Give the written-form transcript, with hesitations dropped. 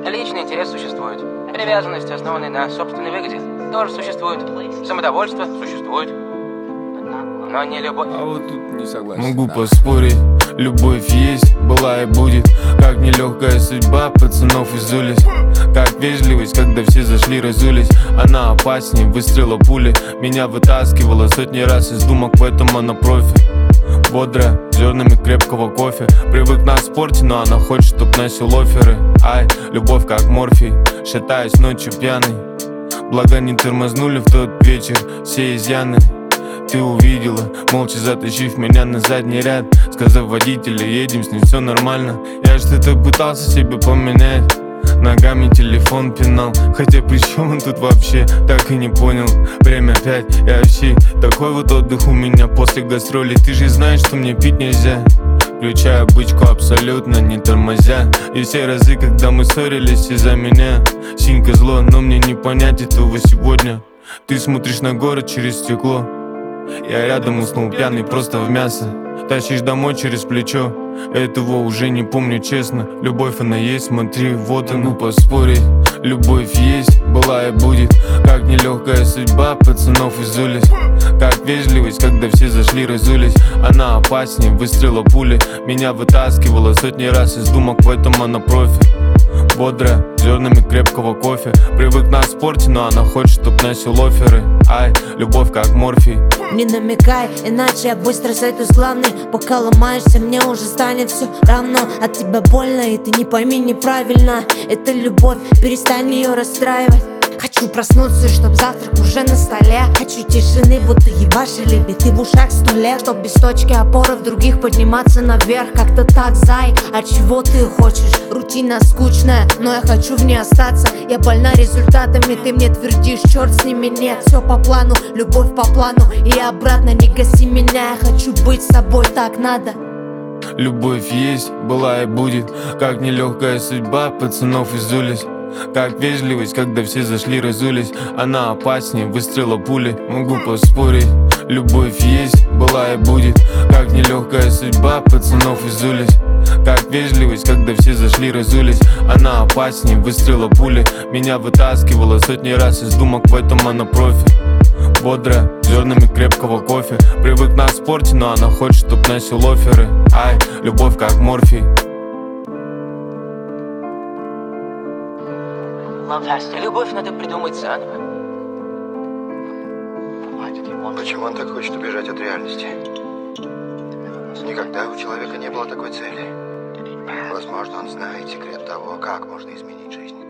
Личный интерес существует. Привязанность, основанная на собственной выгоде, тоже существует. Самодовольство существует. Но не любовь. А вот тут не согласен. Могу поспорить, любовь есть, была и будет. Как нелегкая судьба пацанов из улиц. Как вежливость, когда все зашли, разулись. Она опаснее выстрела пули. Меня вытаскивала сотни раз из думок, поэтому она профи. Бодрая, зернами крепкого кофе. Привык на спорте, но она хочет, чтоб носил оферы. Ай, любовь как морфий, шатаюсь ночью пьяный. Благо не тормознули в тот вечер все изъяны. Ты увидела, молча затащив меня на задний ряд, сказав водителю, едем, с ним все нормально. Я что-то пытался себе поменять, ногами телефон пинал. Хотя при чем он тут вообще, так и не понял. Время 5, я вообще такой вот отдых у меня после гастролей. Ты же знаешь, что мне пить нельзя. Включаю бычку абсолютно не тормозя. И все разы, когда мы ссорились из-за меня. Синька зло, но мне не понять этого сегодня. Ты смотришь на город через стекло. Я рядом уснул пьяный просто в мясо. Тащишь домой через плечо. Этого уже не помню честно. Любовь она есть, смотри, вот она. Поспорить, любовь есть, была и будет. Как нелегкая судьба пацанов из улиц. Как вежливость, когда все зашли, разулись. Она опаснее выстрела пули. Меня вытаскивала сотни раз из думок, поэтому она профи. Бодрая, зернами крепкого кофе. Привык на спорте, но она хочет, чтоб носил оферы. Ай, любовь как морфий. Не намекай, иначе я быстро сойду с главной. Пока ломаешься, мне уже станет все равно. От тебя больно, и ты не пойми неправильно. Это любовь, перестань ее расстраивать. Хочу проснуться, чтоб завтрак уже на столе. Хочу тишины, будто ебашили биты в ушах 100 лет. Чтоб без точки опоры в других подниматься наверх. Как-то так, зай, а чего ты хочешь? Рутина скучная, но я хочу в ней остаться. Я больна результатами, ты мне твердишь, черт с ними, нет. Все по плану, любовь по плану. И обратно не гаси меня, я хочу быть с собой, так надо. Любовь есть, была и будет. Как нелегкая судьба пацанов из улиц. Как вежливость, когда все зашли, разулись. Она опаснее выстрела пули. Могу поспорить, любовь есть, была и будет. Как нелегкая судьба пацанов из улиц. Как вежливость, когда все зашли, разулись. Она опаснее выстрела пули. Меня вытаскивала сотни раз из думок, поэтому она профи. Бодрая, зернами крепкого кофе. Привык на спорте, но она хочет, чтоб носил оферы. Ай, любовь как морфий. Любовь надо придумать заново. Почему он так хочет убежать от реальности? Никогда у человека не было такой цели. Возможно, он знает секрет того, как можно изменить жизнь.